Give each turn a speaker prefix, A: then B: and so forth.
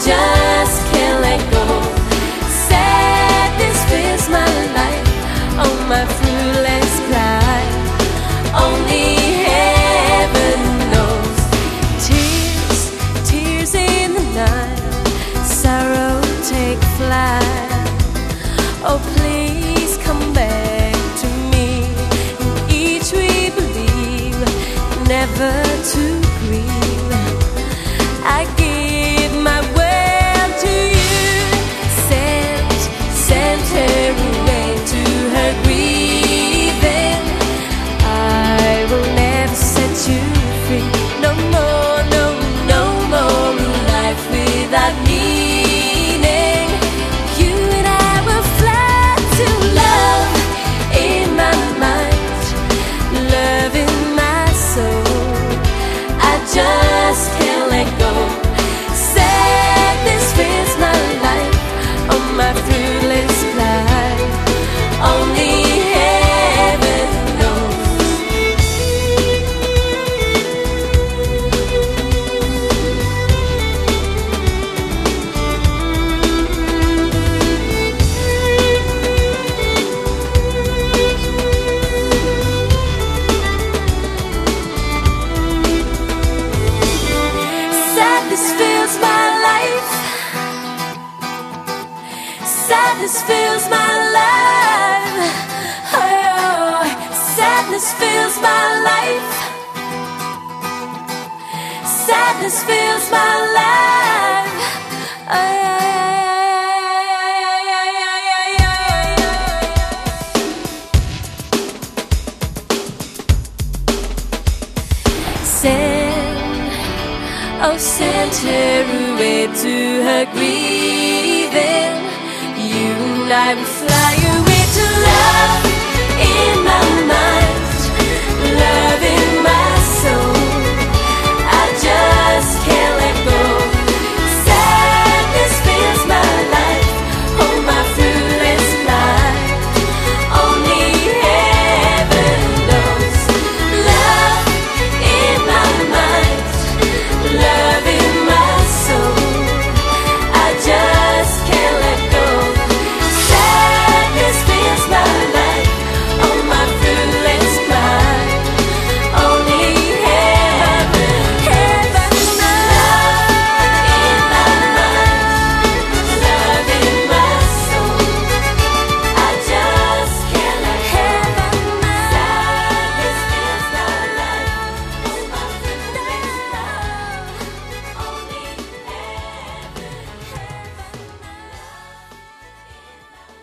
A: just can't let go. Sadness fills my life, oh my fruitless cry. Only heaven knows. Tears, tears in the night, sorrow take flight. Oh please come back to me. In each we believe, never to grieve. I give my world to you. Send her away to her grieving. I will never set you free. No more, no, no more life without meaning. You and I will fly to love in my mind, love in my soul. I just can't let go. Sadness fills my life, oh my fruitless life. Only heaven knows. Sadness fills my life. Sadness fills my life. Oh, sadness fills my life. Sadness fills my life. Send her away to her grieving. You and I will fly away.